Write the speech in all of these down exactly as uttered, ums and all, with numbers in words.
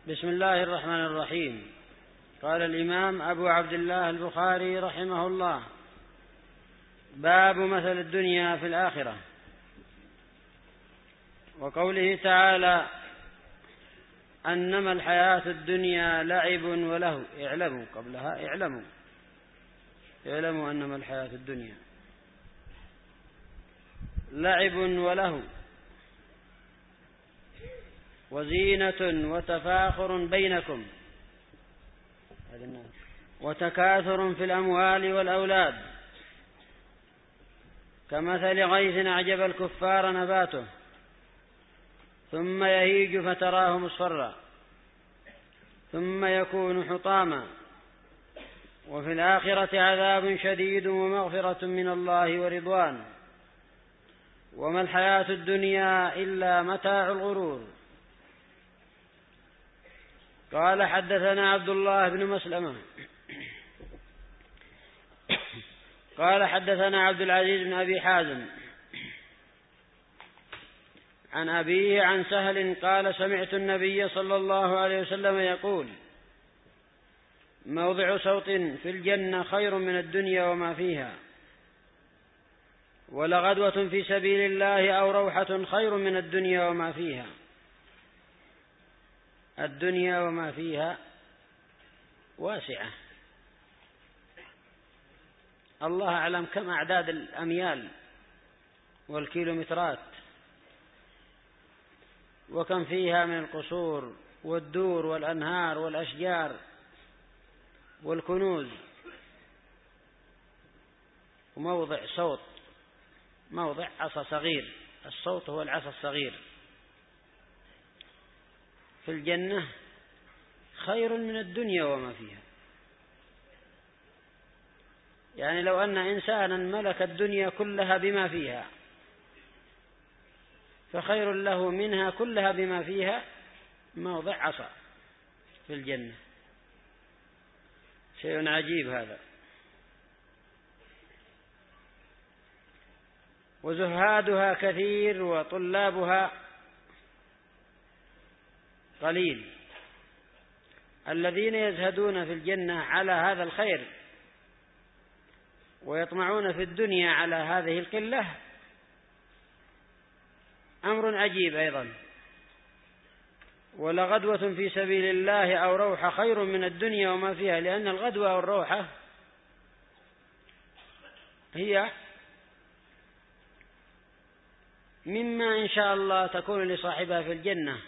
بسم الله الرحمن الرحيم. قال الإمام أبو عبد الله البخاري رحمه الله: باب مثل الدنيا في الآخرة. وقوله تعالى: أنما الحياة الدنيا لعب وله. اعلموا قبلها اعلموا اعلموا أنما الحياة الدنيا لعب وله وزينة وتفاخر بينكم وتكاثر في الأموال والأولاد كمثل غيث أعجب الكفار نباته ثم يهيج فتراه مصفرا ثم يكون حطاما وفي الآخرة عذاب شديد ومغفرة من الله ورضوان وما الحياة الدنيا إلا متاع الغرور. قال: حدثنا عبد الله بن مسلمة قال: حدثنا عبد العزيز بن أبي حازم عن أبيه عن سهل قال: سمعت النبي صلى الله عليه وسلم يقول: موضع صوت في الجنة خير من الدنيا وما فيها، ولغدوة في سبيل الله أو روحة خير من الدنيا وما فيها. الدنيا وما فيها واسعة، الله أعلم كم أعداد الأميال والكيلومترات، وكم فيها من القصور والدور والأنهار والأشجار والكنوز. وموضع صوت، موضع عصا صغير، الصوت هو العصا الصغير في الجنة خير من الدنيا وما فيها. يعني لو أن إنسانا ملك الدنيا كلها بما فيها فخير له منها كلها بما فيها موضع عصا في الجنة. شيء عجيب هذا. وزهادها كثير وطلابها قليل. الذين يزهدون في الجنة على هذا الخير ويطمعون في الدنيا على هذه القلة أمر عجيب أيضا. ولغدوة في سبيل الله أو روحة خير من الدنيا وما فيها، لأن الغدوة والروحة هي مما إن شاء الله تكون لصاحبها في الجنة،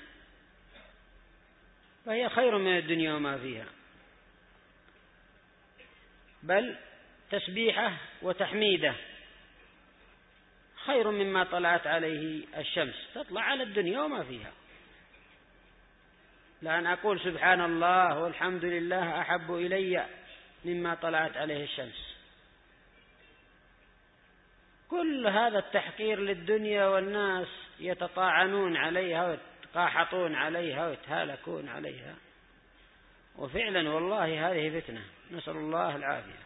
فهي خير من الدنيا وما فيها، بل تسبيحة وتحميدة خير مما طلعت عليه الشمس. تطلع على الدنيا وما فيها. لأن أقول سبحان الله والحمد لله أحب إلي مما طلعت عليه الشمس. كل هذا التحقير للدنيا والناس يتطاعنون عليها ويتقاحطون عليها ويتهالكون عليها، وفعلا والله هذه فتنة، نسأل الله العافية.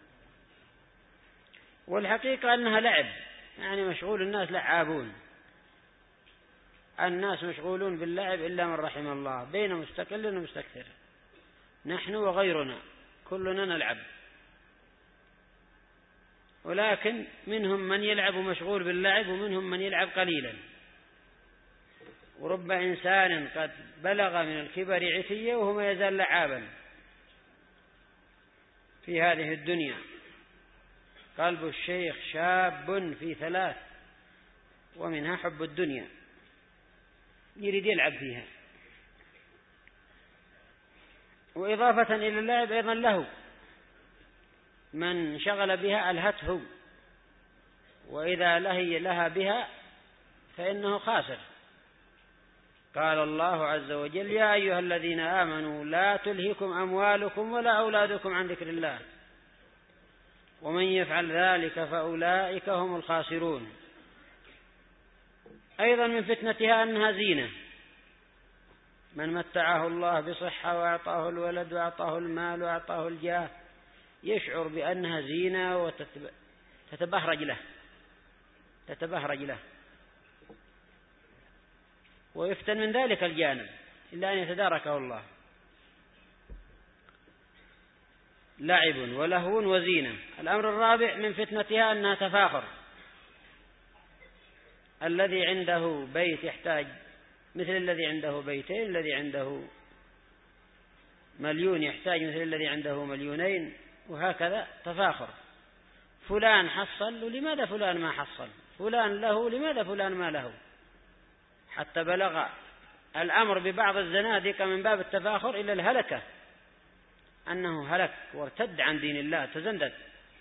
والحقيقة أنها لعب، يعني مشغول الناس لعابون، الناس مشغولون باللعب إلا من رحم الله، بين مستقل ومستكثر. نحن وغيرنا كلنا نلعب، ولكن منهم من يلعب مشغول باللعب ومنهم من يلعب قليلا. ورب إنسان قد بلغ من الكبر عتيا وهو ما يزال لعابا في هذه الدنيا. قلب الشيخ شاب في ثلاث، ومنها حب الدنيا، يريد يلعب فيها. وإضافة إلى اللعب أيضا له، من شغل بها ألهته، وإذا لهي لها بها فإنه خاسر. قال الله عز وجل: يا أيها الذين آمنوا لا تلهكم أموالكم ولا أولادكم عن ذكر الله ومن يفعل ذلك فأولئك هم الخاسرون. أيضا من فتنتها أنها زينة. من متعه الله بصحة وأعطاه الولد وأعطاه المال وأعطاه الجاه يشعر بأنها زينة وتتبهرج له تتبهرج له ويفتن من ذلك الجانب. إلا أن يتداركه الله. لعب ولهو وزينة. الأمر الرابع من فتنتها أنها تفاخر. الذي عنده بيت يحتاج مثل الذي عنده بيتين، الذي عنده مليون يحتاج مثل الذي عنده مليونين، وهكذا تفاخر. فلان حصل ولماذا فلان ما حصل، فلان له لماذا فلان ما له، حتى بلغ الأمر ببعض الزنادقة من باب التفاخر إلى الهلكة، أنه هلك وارتد عن دين الله تزندد،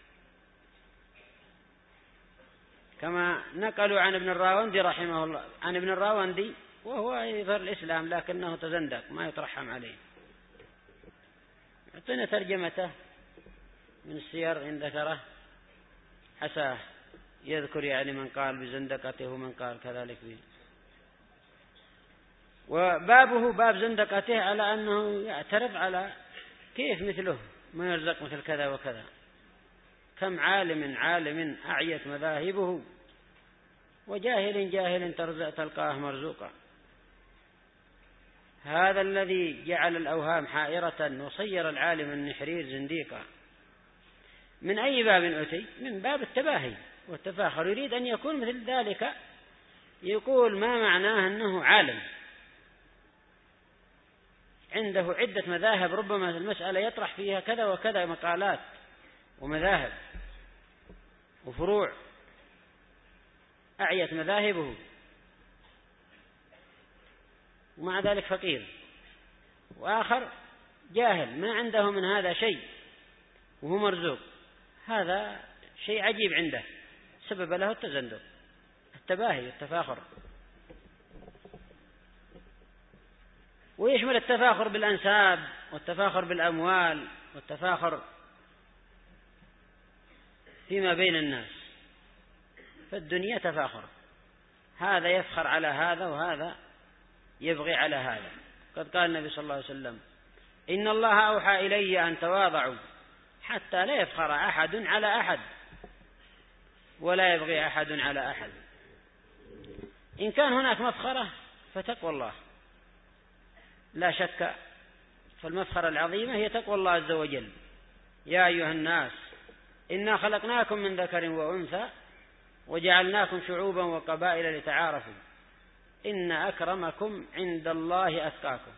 كما نقلوا عن ابن الراوندي رحمه الله، عن ابن الراوندي وهو يظهر الإسلام لكنه تزندق ما يترحم عليه. أعطينا ترجمته من السير إن ذكره حساه يذكر يعني من قال بزندقته ومن قال كذلك به. وبابه باب زندقته على أنه يعترض على كيف مثله ما يرزق مثل كذا وكذا، كم عالم عالم أعيت مذاهبه وجاهل جاهل تلقاه مرزوقا. هذا الذي جعل الأوهام حائرة وصير العالم النحرير زنديقا. من أي باب أتي؟ من باب التباهي والتفاخر، يريد أن يكون مثل ذلك، يقول ما معناه أنه عالم عنده عدة مذاهب، ربما المسألة يطرح فيها كذا وكذا مقالات ومذاهب وفروع أعيت مذاهبه، ومع ذلك فقير. وآخر جاهل ما عنده من هذا شيء وهو مرزوق، هذا شيء عجيب عنده، سبب له التزندق التباهي والتفاخر. ويشمل التفاخر بالأنساب والتفاخر بالأموال والتفاخر فيما بين الناس. فالدنيا تفاخر، هذا يفخر على هذا وهذا يبغي على هذا. قد قال النبي صلى الله عليه وسلم إن الله أوحى إلي أن تواضعوا حتى لا يفخر أحد على أحد ولا يبغي أحد على أحد. إن كان هناك مفخرة فتقوى الله لا شك، فالمفخرة العظيمة هي تقوى الله عز وجل. يا أيها الناس إنا خلقناكم من ذكر وأنثى وجعلناكم شعوبا وقبائل لتعارفوا إن أكرمكم عند الله أتقاكم.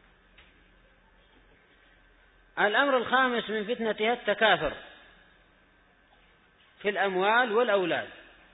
الأمر الخامس من فتنتها التكاثر في الأموال والأولاد.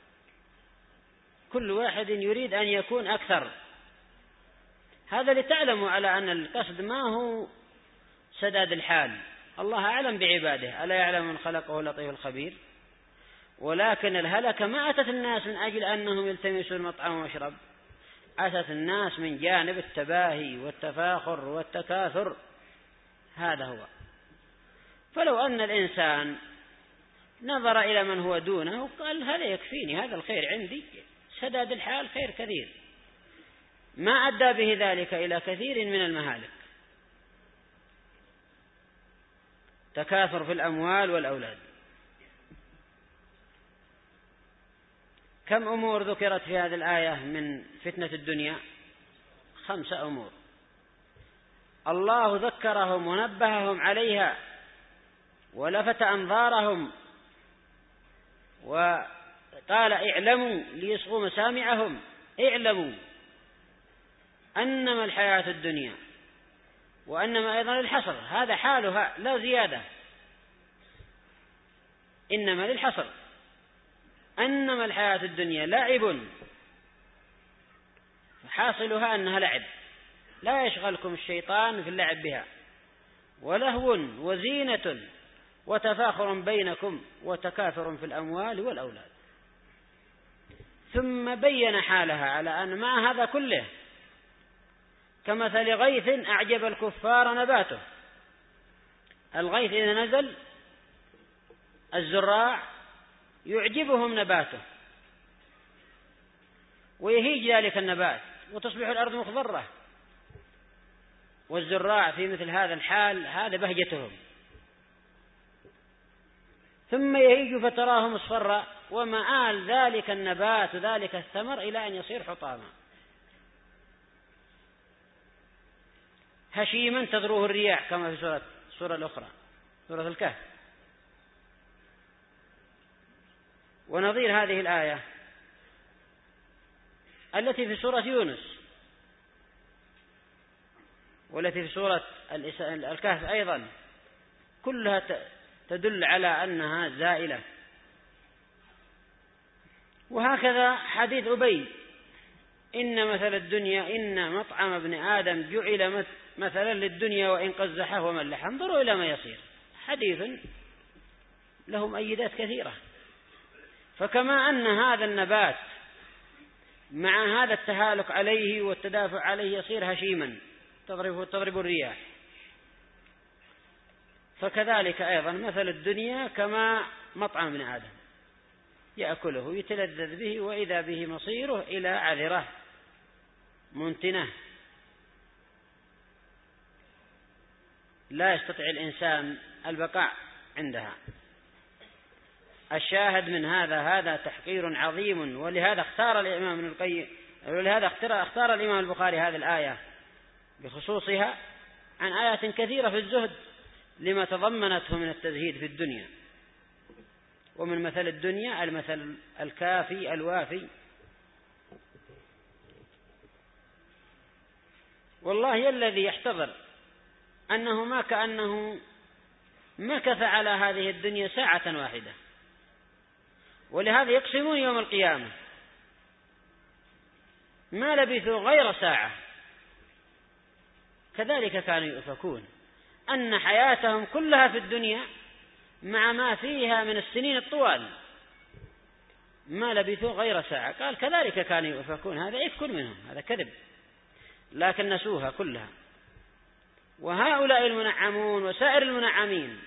كل واحد يريد أن يكون أكثر. هذا لتعلموا على أن القصد ما هو سداد الحال، الله أعلم بعباده، ألا يعلم من خلقه لطيف الخبير. ولكن الهلكة ما أتت الناس من أجل أنهم يلتمسوا المطعم والمشرب، أتت الناس من جانب التباهي والتفاخر والتكاثر. هذا هو. فلو أن الإنسان نظر إلى من هو دونه وقال هذا يكفيني، هذا الخير عندي، سداد الحال خير كثير، ما أدى به ذلك إلى كثير من المهالك. تكاثر في الأموال والأولاد. كم أمور ذكرت في هذه الآية من فتنة الدنيا؟ خمسة أمور الله ذكرهم ونبههم عليها ولفت أنظارهم وقال اعلموا ليصغوا مسامعهم، اعلموا أنما الحياة الدنيا، وأنما أيضا الحصر، هذا حالها لا زيادة، إنما للحصر، أنما الحياة الدنيا لعب، فحاصلها أنها لعب، لا يشغلكم الشيطان في اللعب بها، ولهو وزينة وتفاخر بينكم وتكاثر في الأموال والأولاد. ثم بين حالها على أن مع هذا كله كمثل غيث أعجب الكفار نباته. الغيث إذا نزل الزراع يعجبهم نباته ويهيج ذلك النبات وتصبح الأرض مخضرة، والزراع في مثل هذا الحال هذا بهجتهم. ثم يهيج فتراه مصفرا ومآل ذلك النبات ذلك الثمر إلى أن يصير حطاما. هشيما تذروه الرياح كما في سورة سورة الأخرى سورة الكهف. ونظير هذه الآية التي في سورة يونس والتي في سورة الكهف أيضا كلها تدل على أنها زائلة. وهكذا حديث أبي إن مثل الدنيا إن مطعم ابن آدم جعل مثلا للدنيا وإن قزحه وملح انظروا إلى ما يصير. حديث له مؤيدات كثيرة. فكما أن هذا النبات مع هذا التهالك عليه والتدافع عليه يصير هشيما تضرب تضرب الرياح، فكذلك أيضا مثل الدنيا كما مطعم ابن آدم يأكله يتلذذ به وإذا به مصيره إلى عذرة منتنة لا يستطيع الإنسان البقاء عندها. الشاهد من هذا هذا تحقير عظيم. ولهذا اختار الإمام ابن القيم ولهذا اختار, اختار الإمام البخاري هذه الآية بخصوصها عن آيات كثيرة في الزهد لما تضمنته من التزهيد في الدنيا. ومن مثل الدنيا المثل الكافي الوافي. والله الذي يحتضر أنه ما كأنه مكث على هذه الدنيا ساعة واحدة. ولهذا يقسمون يوم القيامة ما لبثوا غير ساعة. كذلك كانوا يؤفكون أن حياتهم كلها في الدنيا مع ما فيها من السنين الطوال ما لبثوا غير ساعة. قال كذلك كانوا يؤفكون. هذا إفك منهم، هذا كذب، لكن نسوها كلها. وهؤلاء المنعمون وسائر المنعمين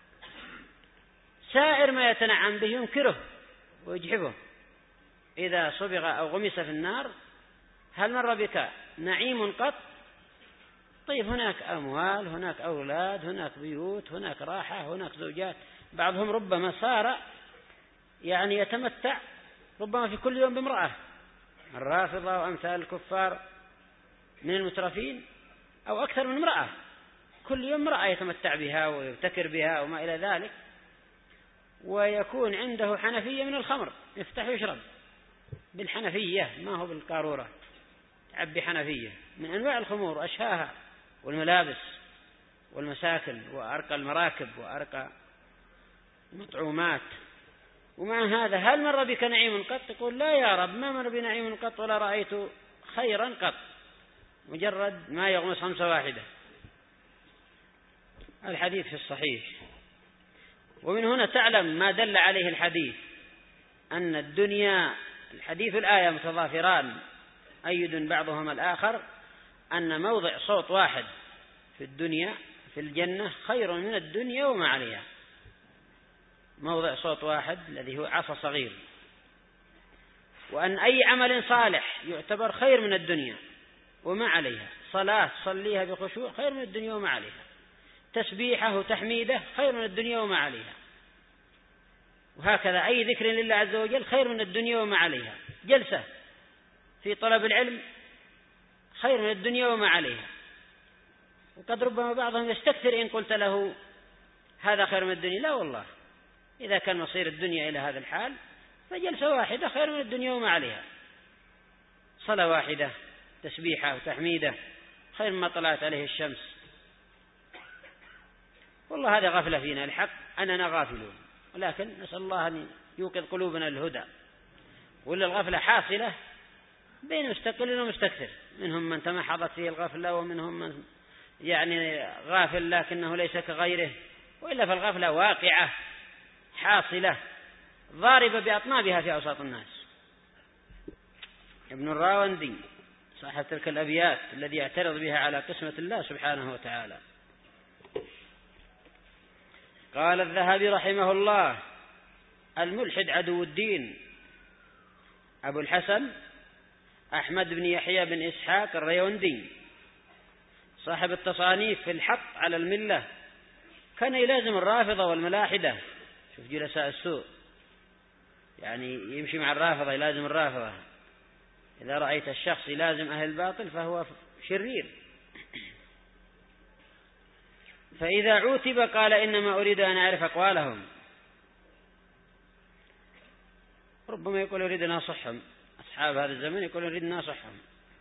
سائر ما يتنعم به ينكره ويجحبه. إذا صبغ أو غمس في النار هل مر بك نعيم قط؟ طيب هناك أموال، هناك أولاد، هناك بيوت، هناك راحة، هناك زوجات. بعضهم ربما صار يعني يتمتع ربما في كل يوم بامرأة. الرافضة وأمثال الكفار من المترفين أو أكثر من امرأة، كل يوم امرأة يتمتع بها ويبتكر بها وما إلى ذلك. ويكون عنده حنفية من الخمر يفتح ويشرب بالحنفية ما هو بالقارورة، تعبي حنفية من أنواع الخمور وأشهاها والملابس والمساكن وأرقى المراكب وأرقى المطعومات. ومع هذا هل مر بك نعيم قط؟ تقول لا يا رب ما مر بنعيم قط ولا رأيت خيرا قط، مجرد ما يغمس خمسة واحدة. الحديث في الصحيح. ومن هنا تعلم ما دل عليه الحديث أن الدنيا الحديث الآية متضافران أيد بعضهما الآخر، أن موضع صوت واحد في الدنيا في الجنة خير من الدنيا وما عليها. موضع صوت واحد الذي هو عصا صغير. وأن أي عمل صالح يعتبر خير من الدنيا وما عليها. صلاة صليها بخشوع خير من الدنيا وما عليها. تسبيحه وتحميده خير من الدنيا وما عليها. وهكذا أي ذكر لله عز وجل خير من الدنيا وما عليها. جلسة في طلب العلم خير من الدنيا وما عليها. وقد ربما بعضهم يستكثر إن قلت له هذا خير من الدنيا. لا والله، إذا كان مصير الدنيا إلى هذا الحال فجلسة واحدة خير من الدنيا وما عليها. صلاة واحدة تسبيحة وتحميدة خير مما طلعت عليه الشمس. والله هذا غفلة فينا الحق أننا غافلون، ولكن نسأل الله أن يوقظ قلوبنا الهدى. ولا الغفلة حاصلة بين مستقل ومستكثر، منهم من تمحضت فيه الغفلة ومنهم من يعني غافل لكنه ليس كغيره. وإلا فالغفلة واقعة حاصلة ضاربة بأطنابها في أوساط الناس. ابن الراوندي صاحب تلك الأبيات الذي يعترض بها على قسمة الله سبحانه وتعالى قال الذهبي رحمه الله: الملحد عدو الدين. أبو الحسن أحمد بن يحيى بن إسحاق الريوندي صاحب التصانيف في الحق على الملة كان يلازم الرافضة والملاحدة. شوف جلساء السوء، يعني يمشي مع الرافضة يلازم الرافضة. إذا رأيت الشخص يلازم أهل الباطل فهو شرير. فإذا عوتب قال إنما أريد أن أعرف أقوالهم. ربما يقول أريد أن أصحهم، أصحاب هذا الزمن يقول أريد أن أصحهم.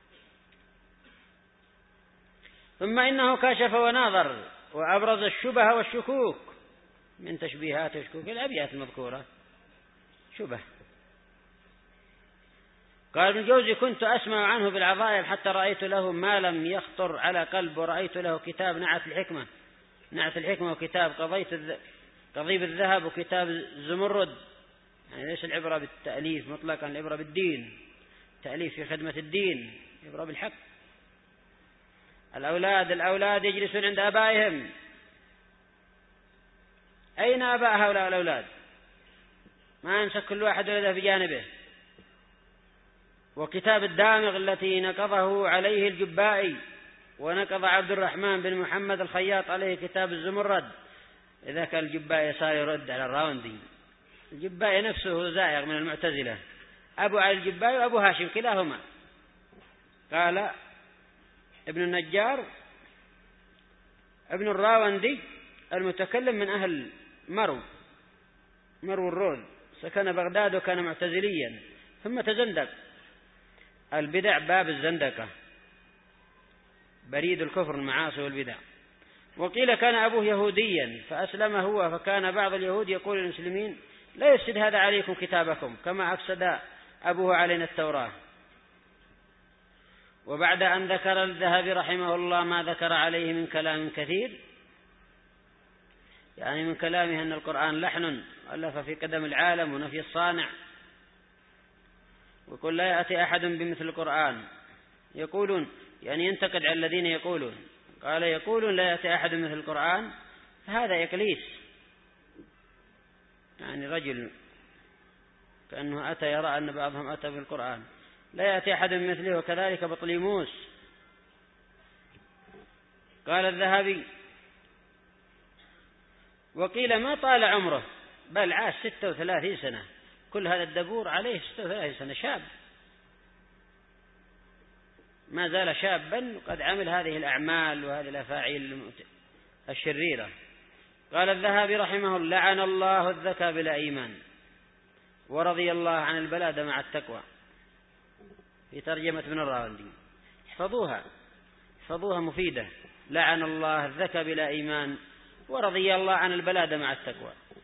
ثم إنه كشف وناظر وأبرز الشبه والشكوك من تشبيهات وشكوك الأبيات المذكورة شبه. قال ابن الجوزي كنت أسمع عنه بالعظائم حتى رأيت له ما لم يخطر على قلب، ورأيت له كتاب نعت الحكمة نعت الحكمة وكتاب قضيت الذ... قضيب الذهب وكتاب الزمرد. يعني ليس العبرة بالتأليف مطلقا، العبرة بالدين، تأليف في خدمة الدين، العبرة بالحق. الأولاد الأولاد يجلسون عند آبائهم، أين آباء هؤلاء الأولاد؟ ما يمسك كل واحد ولده بجانبه. وكتاب الدامغ التي نقضه عليه الجبائي، ونقض عبد الرحمن بن محمد الخياط عليه كتاب الزمرد. إذا كان الجبائي صار يرد على الراوندي. الجبائي نفسه زائغ من المعتزلة، أبو علي الجبائي وأبو هاشم كلاهما. قال ابن النجار ابن الراوندي المتكلم من أهل مرو مرو الرود، سكن بغداد وكان معتزليا ثم تزندق. البدع باب الزندقة، بريد الكفر المعاصي والبدع. وقيل كان أبوه يهوديا فأسلم هو، فكان بعض اليهود يقول للمسلمين لا يفسد هذا عليكم كتابكم كما أفسد أبوه علينا التوراة. وبعد أن ذكر الذهبي رحمه الله ما ذكر عليه من كلام كثير، يعني من كلامه أن القرآن لحن ألف في قدم العالم ونفي الصانع، ويقول لا يأتي أحد بمثل القرآن. يقولون يعني ينتقد على الذين يقولون، قال يقولون لا يأتي أحد بمثل القرآن، فهذا إقليس، يعني رجل كأنه أتى يرى أن بعضهم أتى بالقرآن، لا يأتي أحد مثله. وكذلك بطليموس. قال الذهبي وقيل ما طال عمره بل عاش ستة وثلاثين سنة، كل هذا الدبور عليه ستة وثلاثين سنة، شاب ما زال شابا وقد عمل هذه الأعمال وهذه الأفاعيل الشريرة. قال الذهبي رحمه الله لعن الله الذكى بلا إيمان، ورضي الله عن البلاد مع التقوى، في ترجمة ابن الراوندي. احفظوها احفظوها مفيدة. لعن الله الذكى بلا إيمان، ورضي الله عن البلاد مع التقوى.